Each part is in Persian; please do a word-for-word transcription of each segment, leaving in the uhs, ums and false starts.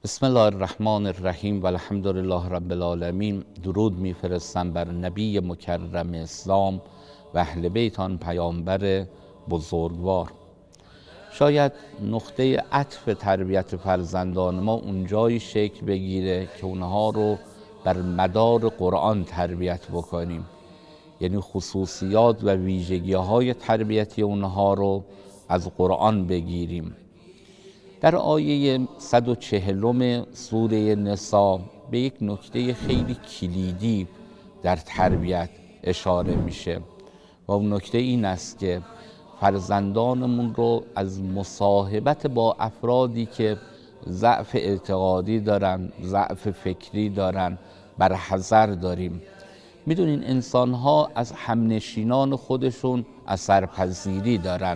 بسم الله الرحمن الرحیم و الحمد لله رب العالمین. درود میفرستم بر نبی مکرم اسلام و اهل بیت آن پیامبر بزرگوار. شاید نقطه عطف تربیت فرزندان ما اونجایی شکل بگیره که اونها رو بر مدار قرآن تربیت بکنیم، یعنی خصوصیات و ویژگی های تربیتی اونها رو از قرآن بگیریم. در آیه صد و چهلم سوره نساء به یک نکته خیلی کلیدی در تربیت اشاره میشه و اون نکته این است که فرزندانمون رو از مصاحبت با افرادی که ضعف اعتقادی دارن، ضعف فکری دارن، برحذر داریم. میدونین انسان‌ها از همنشینان خودشون اثرپذیری دارن،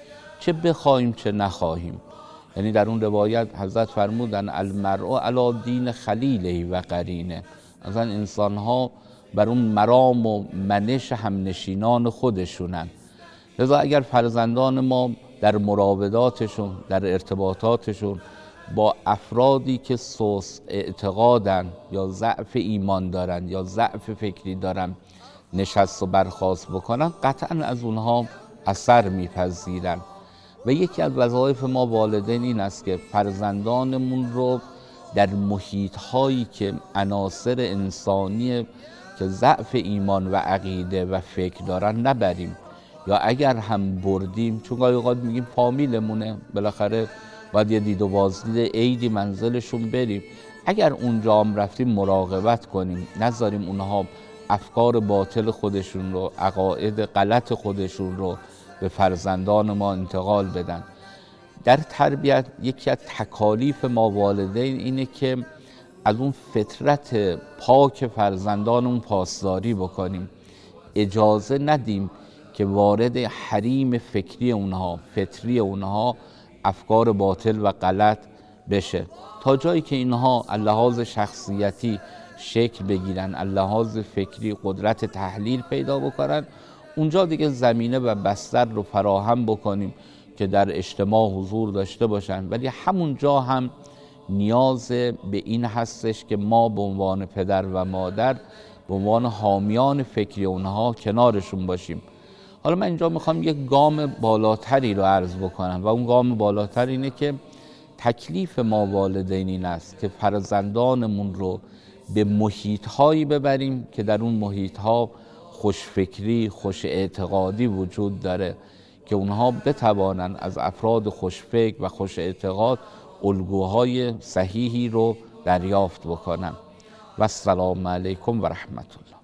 چه بخوایم چه نخواهیم. یعنی در اون روایت حضرت فرمودن المرء علی دین خلیله و قرینه، مثلا انسان ها بر اون مرام و منش همنشینان خودشونن. لذا اگر فرزندان ما در مراوداتشون، در ارتباطاتشون با افرادی که سوس اعتقادن یا ضعف ایمان دارن یا ضعف فکری دارن نشست و برخاست بکنن، قطعا از اونها اثر میپذیرن. و یکی از وظایف ما والدین این است که فرزندانمون رو در محیط‌هایی که عناصر انسانی که ضعف ایمان و عقیده و فکر دارن نبریم، یا اگر هم بردیم، چون گاهی اوقات میگیم فامیلمونه، بالاخره باید یه دید و بازدید عیدی منزلشون بریم، اگر اونجا هم رفتیم مراقبت کنیم، نذاریم اونها افکار باطل خودشون رو، عقاید غلط خودشون رو به فرزندان ما انتقال بدن. در تربیت یکی از تکالیف ما والدین اینه که از اون فطرت پاک فرزندانمون پاسداری بکنیم، اجازه ندیم که وارد حریم فکری اونها، فطری اونها افکار باطل و غلط بشه، تا جایی که اینها اللحاظ شخصیتی شکل بگیرن، اللحاظ فکری قدرت تحلیل پیدا بکنن، اونجا دیگه زمینه و بستر رو فراهم بکنیم که در اجتماع حضور داشته باشن. ولی همونجا هم نیاز به این هستش که ما به عنوان پدر و مادر، به عنوان حامیان فکری اونها کنارشون باشیم. حالا من اینجا میخوام یک گام بالاتری رو عرض بکنم و اون گام بالاتر اینه که تکلیف ما والدین این است که فرزندانمون رو به محیط‌هایی ببریم که در اون محیط‌ها خوشفکری، خوش اعتقادی وجود داره، که اونها بتوانند از افراد خوشفکر و خوش اعتقاد الگوهای صحیحی رو دریافت بکنن. و السلام علیکم و رحمت الله.